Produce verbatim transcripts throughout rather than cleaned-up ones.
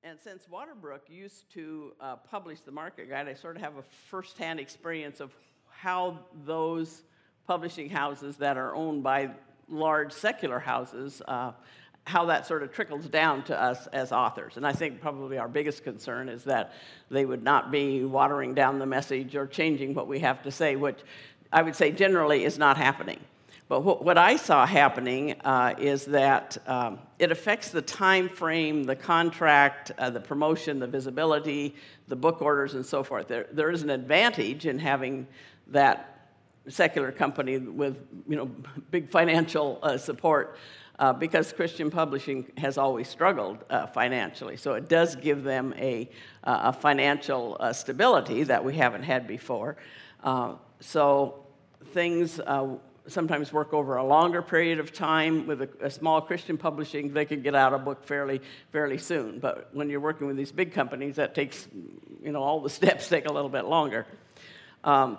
and since Waterbrook used to uh, publish the market guide, I sort of have a firsthand experience of how those publishing houses that are owned by large secular houses, uh, how that sort of trickles down to us as authors. And I think probably our biggest concern is that they would not be watering down the message or changing what we have to say, which I would say generally is not happening. But what, what I saw happening uh, is that um, it affects the time frame, the contract, uh, the promotion, the visibility, the book orders, and so forth. There, there is an advantage in having that secular company with, you know, big financial uh, support uh, because Christian publishing has always struggled uh, financially. So it does give them a, uh, a financial uh, stability that we haven't had before. Uh, so things uh, sometimes work over a longer period of time. With a, a small Christian publishing, they could get out a book fairly, fairly soon. But when you're working with these big companies, that takes, you know, all the steps take a little bit longer. Um,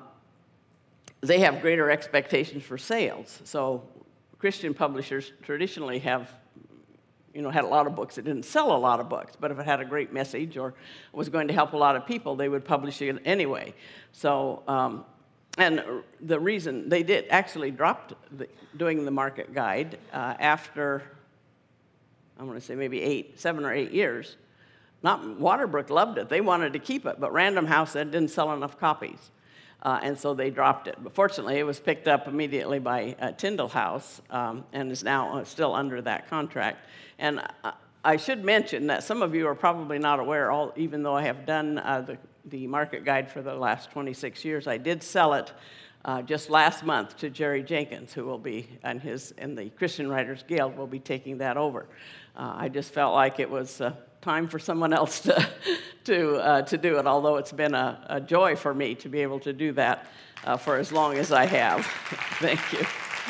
they have greater expectations for sales. So Christian publishers traditionally have, you know, had a lot of books that didn't sell a lot of books, but if it had a great message or was going to help a lot of people, they would publish it anyway. So, um, and the reason they did actually dropped the, doing the market guide uh, after, I'm going to say maybe eight, seven or eight years. Not Waterbrook loved it; they wanted to keep it, but Random House said it didn't sell enough copies. Uh, and so they dropped it. But fortunately, it was picked up immediately by uh, Tyndall House um, and is now uh, still under that contract. And uh, I should mention that some of you are probably not aware, all, even though I have done uh, the, the market guide for the last twenty-six years, I did sell it uh, just last month to Jerry Jenkins, who will be, and his, and the Christian Writers Guild will be taking that over. Uh, I just felt like it was uh, time for someone else to to uh, to do it. Although it's been a, a joy for me to be able to do that uh, for as long as I have. Thank you.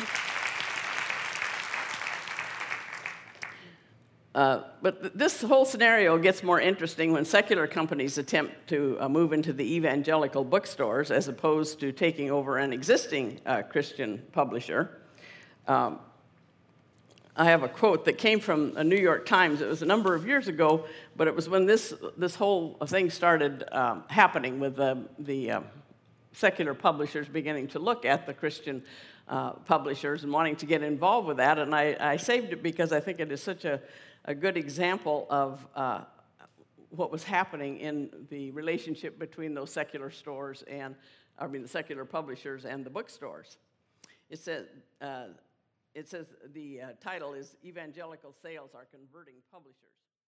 Uh, but th this whole scenario gets more interesting when secular companies attempt to uh, move into the evangelical bookstores as opposed to taking over an existing uh, Christian publisher. Um, I have a quote that came from a New York Times. It was a number of years ago, but it was when this this whole thing started um, happening with the, the uh, secular publishers beginning to look at the Christian uh, publishers and wanting to get involved with that. And I, I saved it because I think it is such a, a good example of uh, what was happening in the relationship between those secular stores and, I mean, the secular publishers and the bookstores. It says, uh, It says the uh, title is Evangelical Sales Are Converting Publishers.